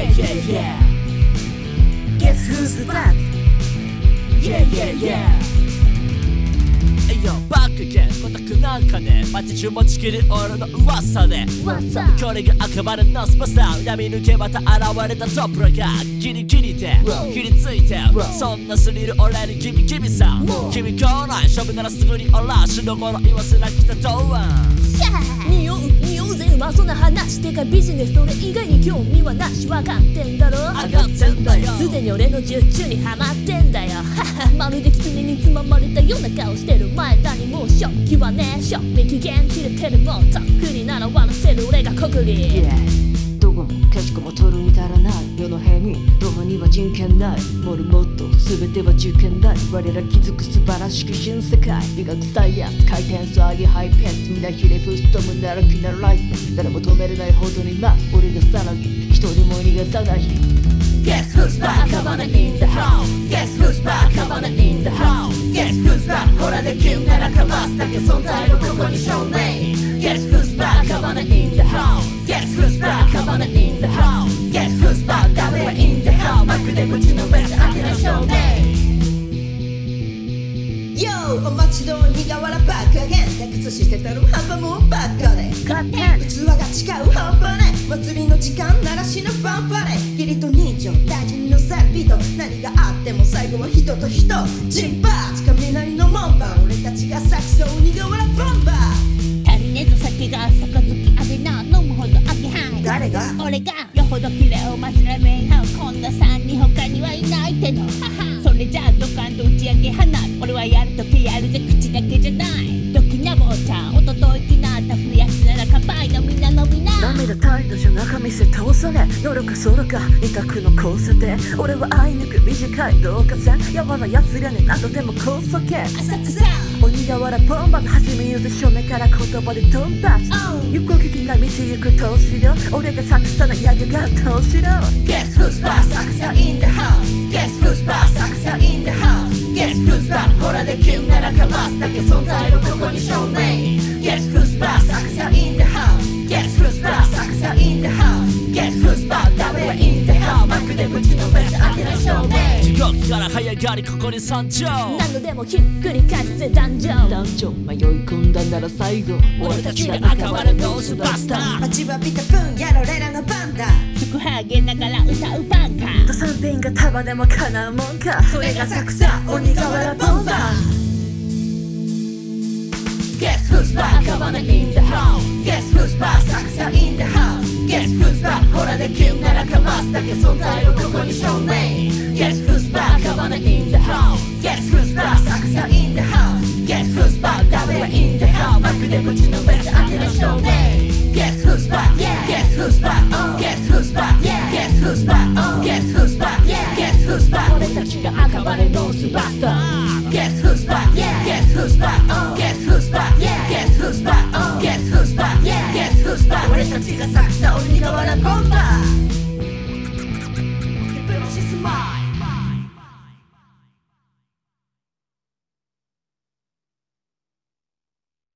yeah yeah Guess who's back? Yeah yeah yeah いやバックゲンコタクなんかね街中持ちきり俺の噂でこれが赤羽のスパスター闇抜けまた現れたトップラがギリギリで切りついてそんなスリル俺にギミギミさ君来ない勝負ならすぐにオラ白頃言わせなきたとは匂うぜうまそうな話てかビジネスそれ以外に興味はなし分かってんだろ上がってんだよすでに俺の術中にハマってんだよまるで狐につままれたような顔してる前何も食器はね賞味期限切れてるもんとっくに習わせる俺がこくり、 どこもかしこも取るに足らない世の辺にどこには人権ないモルモット全ては受験だ我ら気づく素晴らしき新世界医学サイエンス回転数上げハイペース皆ひれ伏すとむならきなライフ誰も止めれないほどに俺がさらに一人も逃がさない Guess who's back? Come on in the house. Guess who's back? Come on in the house. Guess who's back? ほらできんならかますだけ存在のここに証明 Guess who's back? Come on in the house. Guess who's back? Come on in the house. Guess who's back? 誰は in the house マックで口の上で当てな証明 Yo お待ちどおり苦笑バックアゲン退屈してたる半端もんばっかで勝手器が違う半端ね祭りの時間ならしのファンファレ義理と人情大事に乗せる人何があっても最後は人と人ジンバー雷の門番俺たちが咲きそう苦笑ボンバー足りねえぞ酒が杯あげな飲むほどあげはい誰が俺がよほどキレをまつらめんはこんな3人他にはいないってのそれじゃあドカンと打ち上げ花火俺はやるときやるぜ口だけじゃないドキな坊ちゃんおとといきなった増やしならかばいのみんなのみな涙態度じゃ中見せ通され夜か空か二択の交差点俺はあいにく短い導火線やわな奴らに何度でもこそけ浅草鬼瓦ボンバの始めゆず正面から言葉で飛んだ行こう聞きな道行く投資量俺がサクサのヤギが投資量 Guess who's back? サクサ in the house Guess who's back? サクサ in the house Guess who's back? ほらできんならかますだけ存在のここに証明 Guess who's back? サクサ in the house Guess who's back? サクサ in the house Guess who's back? 誰は in the house マックで口の上で当てな証明地獄から這い上がりここに山頂何度でもひっくり返すぜ男女男女迷い込んだなら最後俺たちが赤羽のスーパースター待ちわびた分やろ俺らの番だ宿ハゲながら歌うバンカーと3点が束でも叶うもんかそれがサクサ鬼瓦ボンバー Guess who's back? Come on in the house Guess who's back? サクサ in the house Guess who's back? ほらできんならかますだけ存在のここに証明 Guess who's back? Come on in the house Guess who's back? サクサ in the house Guess who's back? 誰は in the house マックで口の上で当てな証明 Guess who's back? Guess who's back? Guess who's back? Guess who's back? Guess who's back? Guess who's back? 俺たちが赤羽のスーパースター Guess who's back? Guess who's back? Guess who's back? Guess who's back? Guess who's back? Guess who's back? 俺たちが